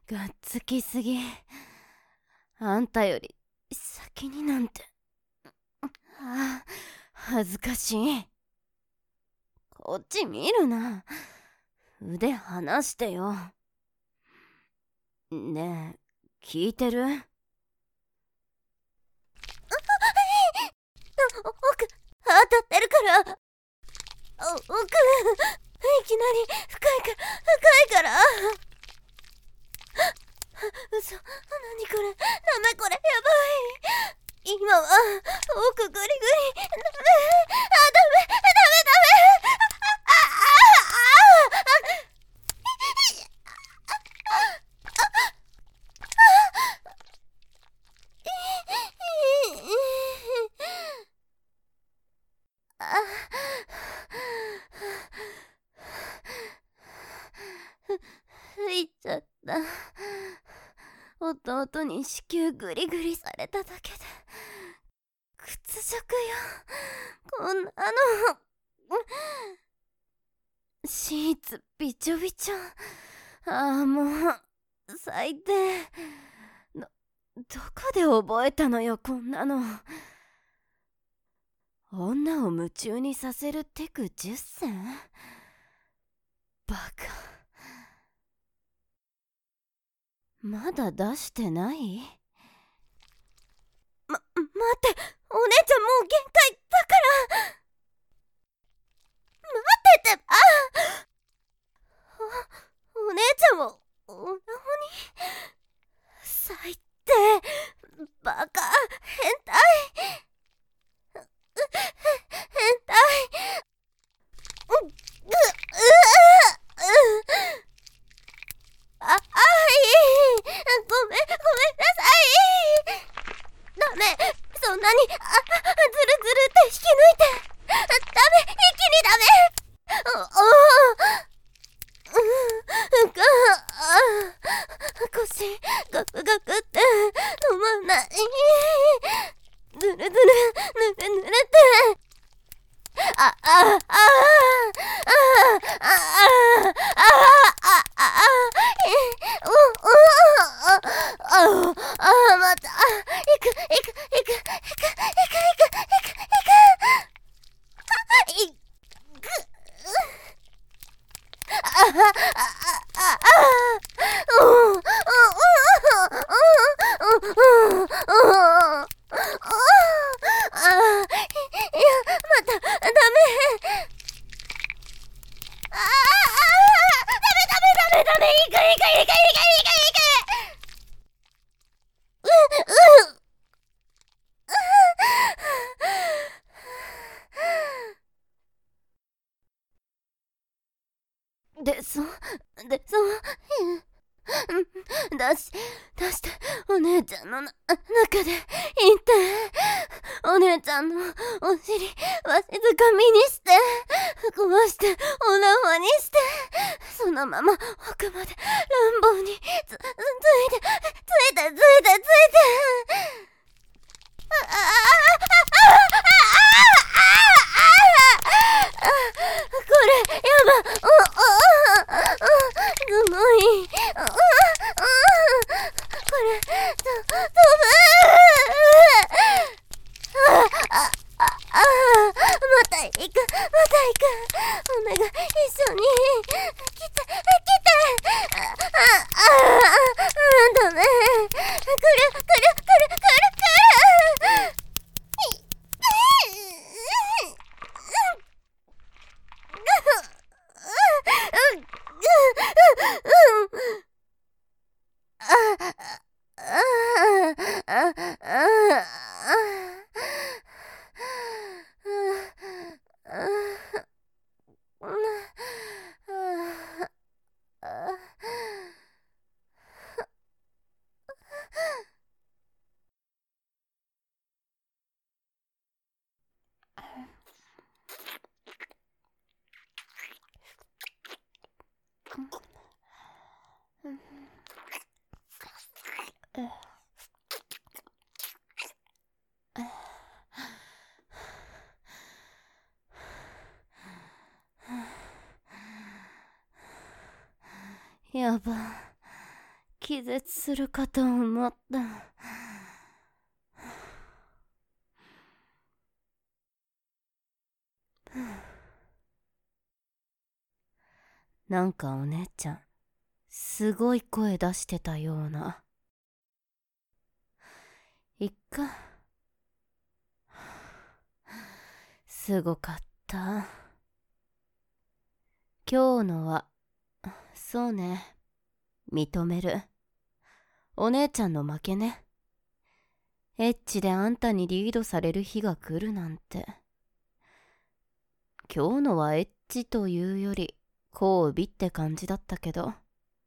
がっつきすぎ。あんたより先になんて。ああ、恥ずかしい。こっち見るな。腕離してよ。ねえ、聞いてる？奥、当たってるから。奥、いきなり深いから。嘘、何これ、ダメこれ、やばい。今は奥グリグリ。ダメ、ダメ吹いちゃった。弟に子宮グリグリされただけで屈辱よ、こんなの。シーツびちょびちょ。ああ、もう最低。どこで覚えたのよ、こんなの。女を夢中にさせるテク10選？バカ。まだ出してない？待って、お姉ちゃんもう限界だから。待ってって。お姉ちゃんをおなほに。最低、バカ、変態、変態。いい、ごめんなさい。ダメ、そんなに、ずるずるって引き抜いて。ダメ、一気にダメ。腰ガクガクって止まんない。ずるずる、ぬれて。また、行く。いや、また、ダメ。ダメ、行く。出そう。出して、お姉ちゃんの中で言って。お姉ちゃんのお尻わしづかみにして、壊してお縄にして、そのまま奥まで乱暴について。これやば。すごい。これ飛ぶ。また行く。お願い、一緒に来て。ダメ。来る。やば、 気絶するかと思った。なんかお姉ちゃん、すごい声出してたような。いっか。すごかった。今日のは、そうね、認める。お姉ちゃんの負けね。エッチであんたにリードされる日が来るなんて。今日のはエッチというより、交尾って感じだったけど。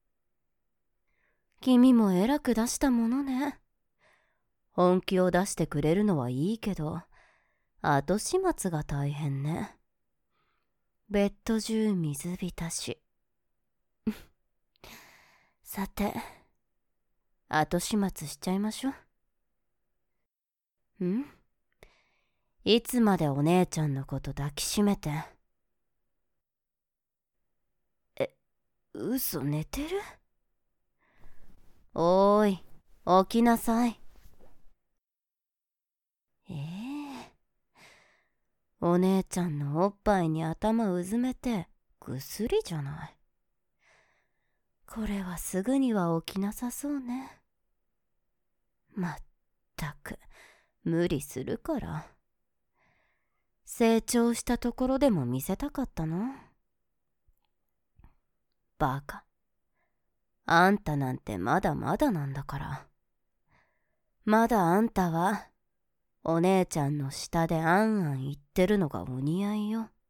君もえらく出したものね。本気を出してくれるのはいいけど、後始末が大変ね。ベッド中水浸し。さて、後始末しちゃいましょう。いつまでお姉ちゃんのこと抱きしめて。嘘、寝てる？おーい、起きなさい。お姉ちゃんのおっぱいに頭うずめてぐっすりじゃない。これはすぐには起きなさそうね。まったく無理するから。成長したところでも見せたかったの？バカ。あんたなんてまだまだなんだから。まだあんたはお姉ちゃんの下であんあん言ってるのがお似合いよ。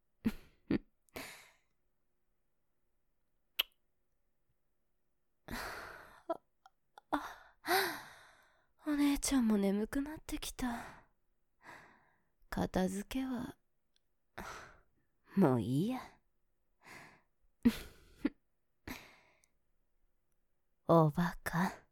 お姉ちゃんも眠くなってきた。片付けはもういいや。おバカ。